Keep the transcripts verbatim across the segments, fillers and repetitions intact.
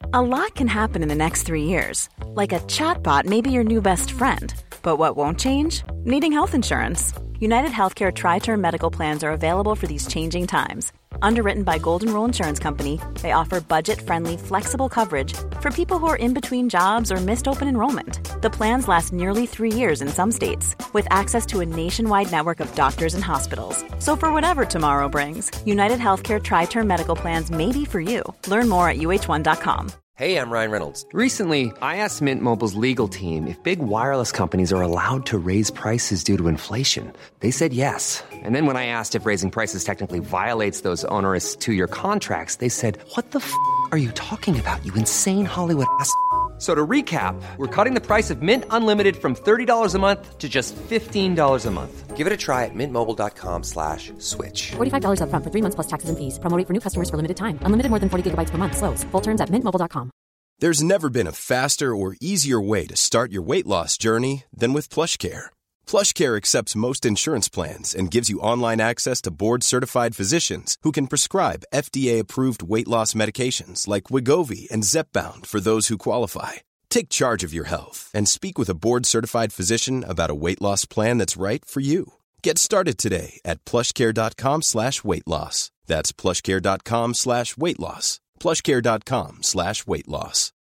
A lot can happen in the next three years. Like a chatbot may be your new best friend. But what won't change? Needing health insurance. United Healthcare Tri-Term Medical Plans are available for these changing times. Underwritten by Golden Rule Insurance Company, they offer budget-friendly, flexible coverage for people who are in between jobs or missed open enrollment. The plans last nearly three years in some states, with access to a nationwide network of doctors and hospitals. So for whatever tomorrow brings, United Healthcare Tri-Term Medical Plans may be for you. Learn more at U H one dot com. Hey, I'm Ryan Reynolds. Recently, I asked Mint Mobile's legal team if big wireless companies are allowed to raise prices due to inflation. They said yes. And then when I asked if raising prices technically violates those onerous two-year contracts, they said, what the f*** are you talking about, you insane Hollywood ass f- So to recap, we're cutting the price of Mint Unlimited from thirty dollars a month to just fifteen dollars a month. Give it a try at mintmobile.com slash switch. forty-five dollars up front for three months plus taxes and fees. Promo rate for new customers for limited time. Unlimited more than forty gigabytes per month. Slows full terms at mint mobile dot com. There's never been a faster or easier way to start your weight loss journey than with PlushCare. PlushCare accepts most insurance plans and gives you online access to board-certified physicians who can prescribe F D A-approved weight loss medications like Wegovy and Zepbound for those who qualify. Take charge of your health and speak with a board-certified physician about a weight loss plan that's right for you. Get started today at plushcare.com slash weight loss. That's plushcare.com slash weight loss. plushcare.com slash weight loss.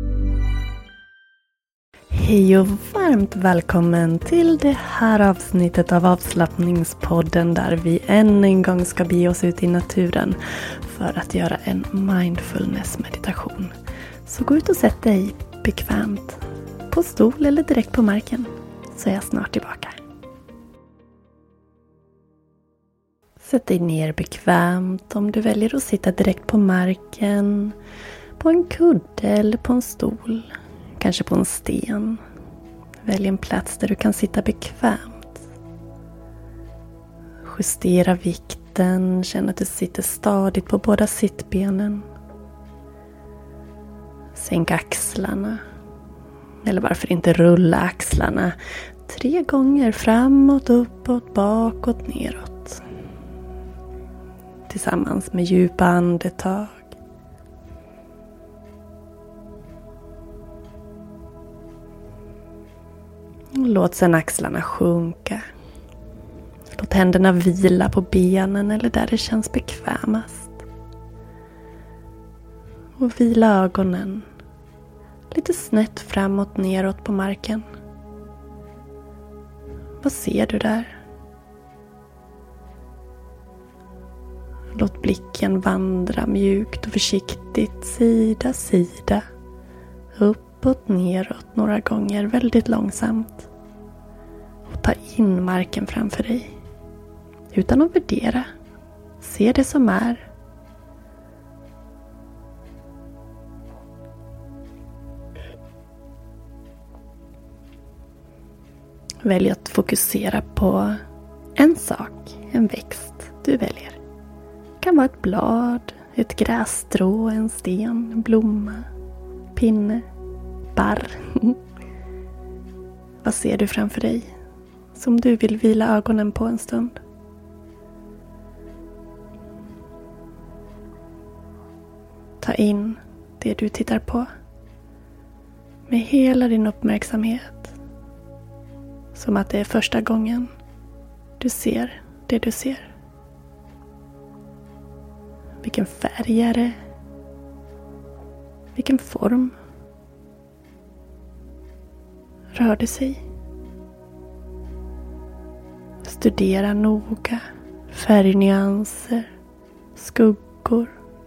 Hej och varmt välkommen till det här avsnittet av avslappningspodden där vi än en gång ska bege oss ut i naturen för att göra en mindfulness-meditation. Så gå ut och sätt dig bekvämt på stol eller direkt på marken, så är jag snart tillbaka. Sätt dig ner bekvämt om du väljer att sitta direkt på marken, på en kudde eller på en stol, kanske på en sten. Välj en plats där du kan sitta bekvämt. Justera vikten, känn att du sitter stadigt på båda sittbenen. Sänk axlarna, eller varför inte rulla axlarna tre gånger framåt, uppåt, bakåt, neråt. Tillsammans med djupa andetag. Låt sedan axlarna sjunka. Låt händerna vila på benen eller där det känns bekvämast. Och vila ögonen lite snett framåt, neråt på marken. Vad ser du där? Låt blicken vandra mjukt och försiktigt sida, sida. Uppåt, neråt några gånger väldigt långsamt. Och ta in marken framför dig. Utan att värdera. Se det som är. Välj att fokusera på en sak, en växt du väljer. Det kan vara ett blad, ett grässtrå, en sten, en blomma, pinne, barr. Vad ser du framför dig som du vill vila ögonen på en stund? Ta in det du tittar på med hela din uppmärksamhet. Som att det är första gången du ser det du ser. Vilken färg är det? Vilken form? Rör det sig? Studera noga färgnyanser, skuggor.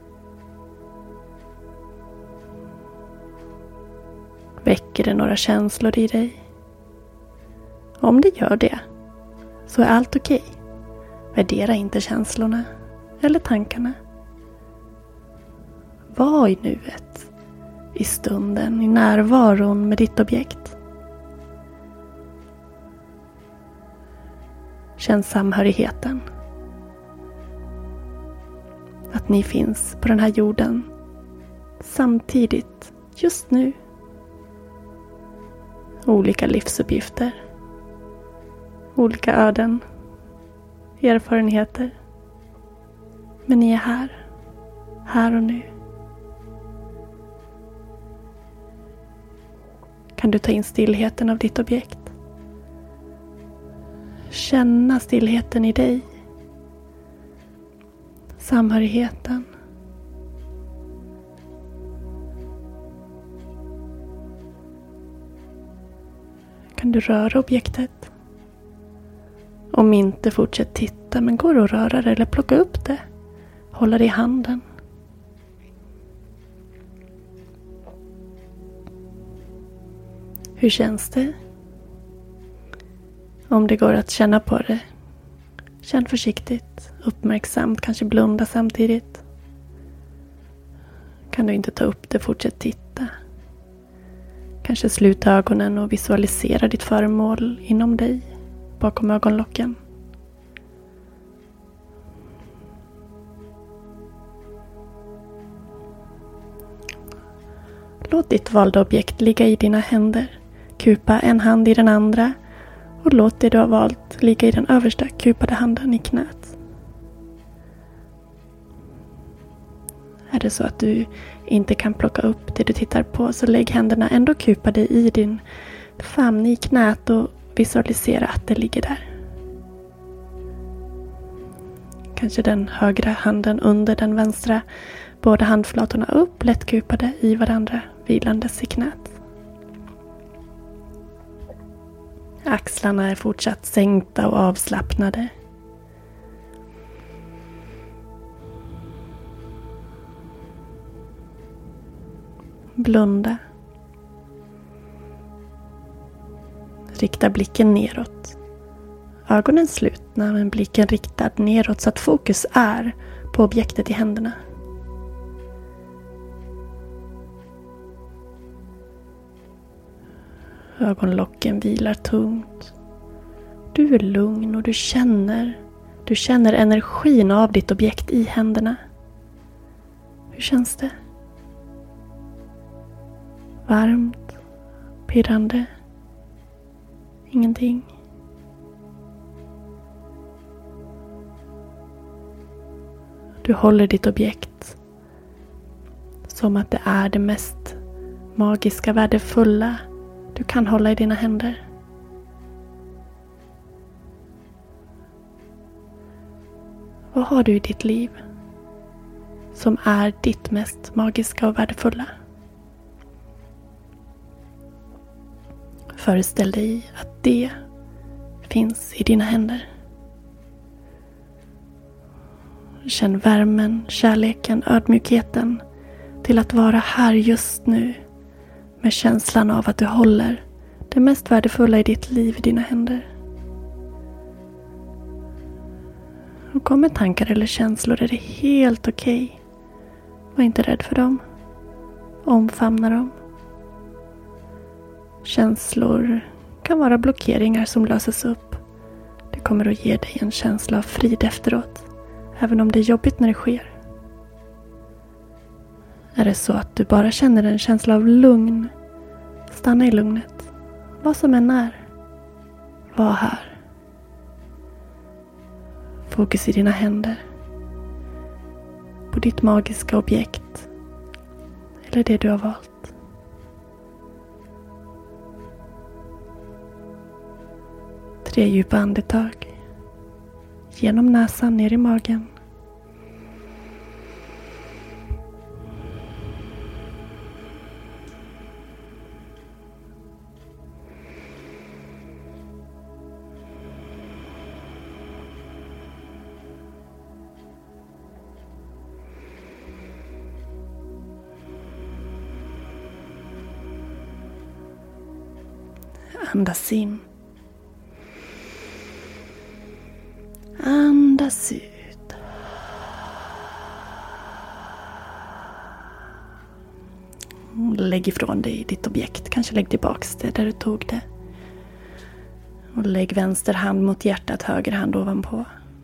Väcker det några känslor i dig? Om det gör det, så är allt okej. Värdera inte känslorna eller tankarna. Var i nuet, i stunden, i närvaron med ditt objekt. Känn samhörigheten. Att ni finns på den här jorden samtidigt, just nu. Olika livsuppgifter. Olika öden. Erfarenheter. Men ni är här. Här och nu. kan du ta in stillheten av ditt objekt. Känna stillheten i dig. Samhörigheten. Kan du röra objektet? Om inte, fortsätt titta, men går det att röra det eller plocka upp det? Hålla det i handen. Hur känns det? Om det går att känna på det, känn försiktigt, uppmärksamt, kanske blunda samtidigt. Kan du inte ta upp det, fortsätt titta. Kanske sluta ögonen och visualisera ditt föremål inom dig, bakom ögonlocken. Låt ditt valda objekt ligga i dina händer. Kupa en hand i den andra och låt det du har valt ligga i den översta kupade handen i knät. Är det så att du inte kan plocka upp det du tittar på, så lägg händerna ändå kupade i din famn i knät och visualisera att det ligger där. Kanske den högra handen under den vänstra, båda handflatorna upp, lätt kupade i varandra, vilandes i knät. Axlarna är fortsatt sänkta och avslappnade. Blunda. Rikta blicken neråt. Ögonen slutna men blicken riktad neråt så att fokus är på objektet i händerna. Ögonlocken vilar tungt. Du är lugn och du känner, du känner energin av ditt objekt i händerna. Hur känns det? Varmt, pirrande, ingenting. Du håller ditt objekt som att det är det mest magiska, värdefulla du kan hålla i dina händer. Vad har du i ditt liv som är ditt mest magiska och värdefulla? Föreställ dig att det finns i dina händer. Känn värmen, kärleken, ödmjukheten till att vara här just nu med känslan av att du håller det mest värdefulla i ditt liv i dina händer. Och kommer tankar eller känslor är det helt okej. Okay. Var inte rädd för dem. Omfamna dem. Känslor kan vara blockeringar som löses upp. Det kommer att ge dig en känsla av frid efteråt, även om det är jobbigt när det sker. Är det så att du bara känner en känsla av lugn, stanna i lugnet. Vad som än är, var här. Fokus i dina händer. På ditt magiska objekt. Eller det du har valt. Tre djupa andetag. Genom näsan ner i magen. Andas in. Andas ut. Lägg ifrån dig ditt objekt. Kanske lägg tillbaks det där du tog det. Och lägg vänster hand mot hjärtat, höger hand ovanpå.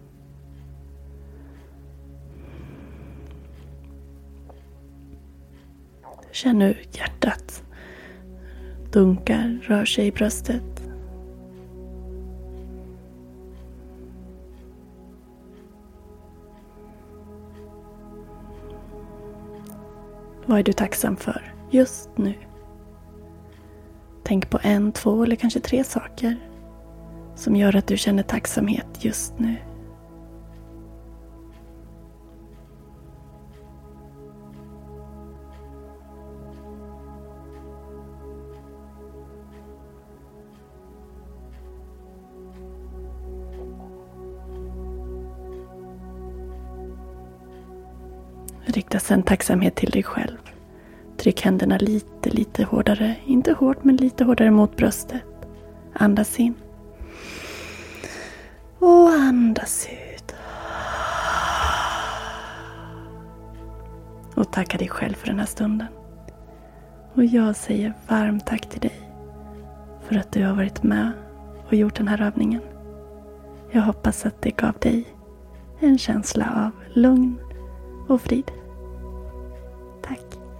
Känn hur hjärtat dunkar, rör sig i bröstet. Vad är du tacksam för just nu? Tänk på en, två eller kanske tre saker som gör att du känner tacksamhet just nu. Rikta sedan tacksamhet till dig själv. Tryck händerna lite, lite hårdare. Inte hårt, men lite hårdare mot bröstet. Andas in. Och andas ut. Och tacka dig själv för den här stunden. Och jag säger varmt tack till dig för att du har varit med och gjort den här övningen. Jag hoppas att det gav dig en känsla av lugn och frid. Tack.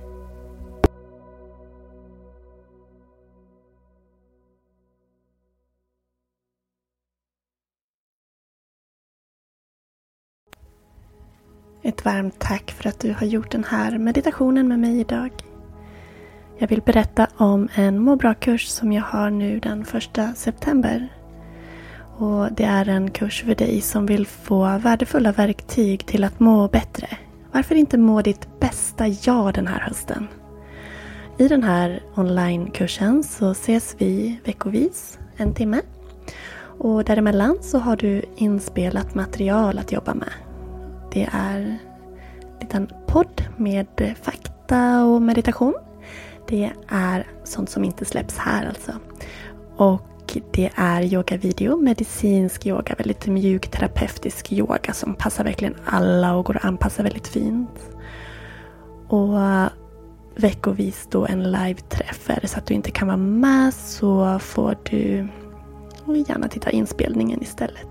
Ett varmt tack för att du har gjort den här meditationen med mig idag. Jag vill berätta om en må bra-kurs som jag har nu den första september. Och det är en kurs för dig som vill få värdefulla verktyg till att må bättre. Varför inte må ditt bästa jag den här hösten? I den här onlinekursen så ses vi veckovis, en timme. Och däremellan så har du inspelat material att jobba med. Det är en liten podd med fakta och meditation. Det är sånt som inte släpps här alltså. Och det är yogavideo, medicinsk yoga, väldigt mjuk terapeutisk yoga som passar verkligen alla och går att anpassa väldigt fint. Och veckovis då en live-träff. Är det så att du inte kan vara med så får du gärna titta inspelningen istället.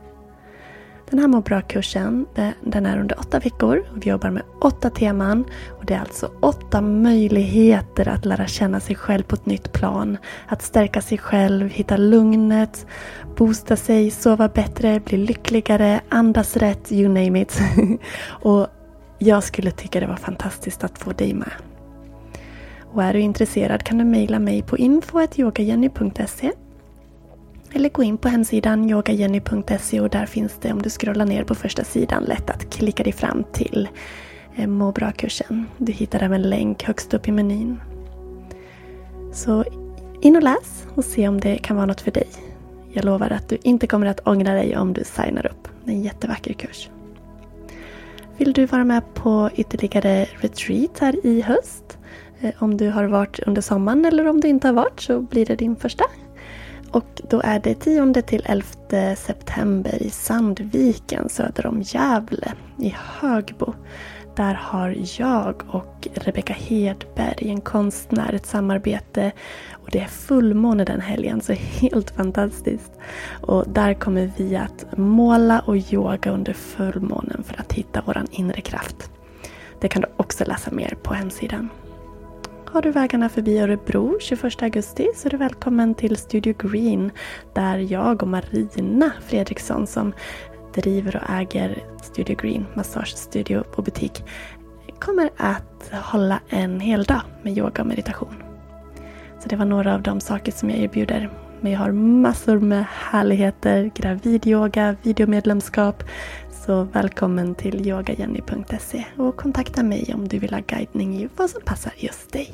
Den här må bra-kursen, den är under åtta veckor. Vi jobbar med åtta teman och det är alltså åtta möjligheter att lära känna sig själv på ett nytt plan. Att stärka sig själv, hitta lugnet, boosta sig, sova bättre, bli lyckligare, andas rätt, you name it. Och jag skulle tycka det var fantastiskt att få dig med. Och är du intresserad kan du mejla mig på info at yogajenny punkt se. Eller gå in på hemsidan yogajenny punkt se och där finns det, om du scrollar ner på första sidan, lätt att klicka dig fram till eh, må bra-kursen. Du hittar även en länk högst upp i menyn. Så in och läs och se om det kan vara något för dig. Jag lovar att du inte kommer att ångra dig om du signar upp. Det är en jättevacker kurs. Vill du vara med på ytterligare retreat här i höst? Eh, om du har varit under sommaren eller om du inte har varit så blir det din första. Och då är det tionde till elfte september i Sandviken söder om Gävle i Högbo. Där har jag och Rebecca Hedberg, en konstnär, ett samarbete. Och det är fullmåne den helgen, så helt fantastiskt. Och där kommer vi att måla och yoga under fullmånen för att hitta våran inre kraft. Det kan du också läsa mer på hemsidan. Har du vägarna förbi Örebro tjugoförsta augusti så är du välkommen till Studio Green där jag och Marina Fredriksson som driver och äger Studio Green, massagestudio och butik, kommer att hålla en hel dag med yoga och meditation. Så det var några av de saker som jag erbjuder. Men jag har massor med härligheter, gravidyoga, videomedlemskap. Så välkommen till yogajenny punkt se och kontakta mig om du vill ha guidning i vad som passar just dig.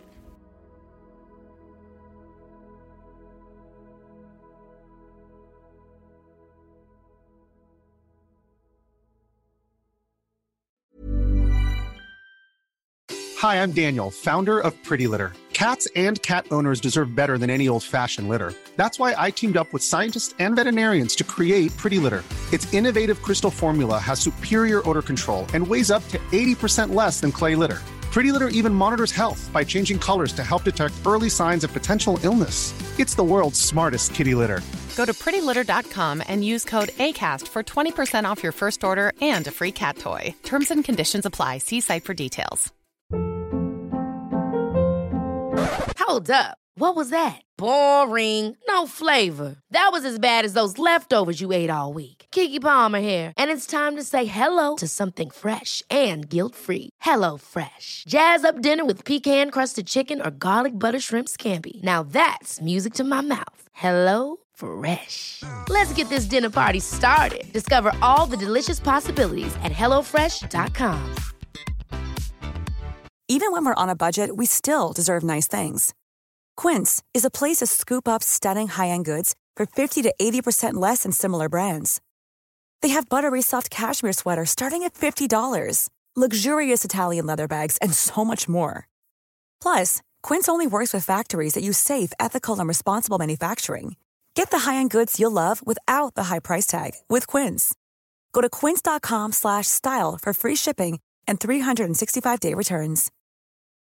Hi, I'm Daniel, founder of Pretty Litter. Cats and cat owners deserve better than any old-fashioned litter. That's why I teamed up with scientists and veterinarians to create Pretty Litter. Its innovative crystal formula has superior odor control and weighs up to eighty percent less than clay litter. Pretty Litter even monitors health by changing colors to help detect early signs of potential illness. It's the world's smartest kitty litter. Go to pretty litter dot com and use code ACAST for twenty percent off your first order and a free cat toy. Terms and conditions apply. See site for details. Hold up. What was that? Boring. No flavor. That was as bad as those leftovers you ate all week. Keke Palmer here. And it's time to say hello to something fresh and guilt-free. Hello Fresh. Jazz up dinner with pecan-crusted chicken or garlic butter shrimp scampi. Now that's music to my mouth. Hello Fresh. Let's get this dinner party started. Discover all the delicious possibilities at hello fresh dot com. Even when we're on a budget, we still deserve nice things. Quince is a place to scoop up stunning high-end goods for fifty to eighty percent less than similar brands. They have buttery soft cashmere sweaters starting at fifty dollars, luxurious Italian leather bags, and so much more. Plus, Quince only works with factories that use safe, ethical, and responsible manufacturing. Get the high-end goods you'll love without the high price tag with Quince. Go to quince dot com slash style for free shipping and three sixty-five day returns.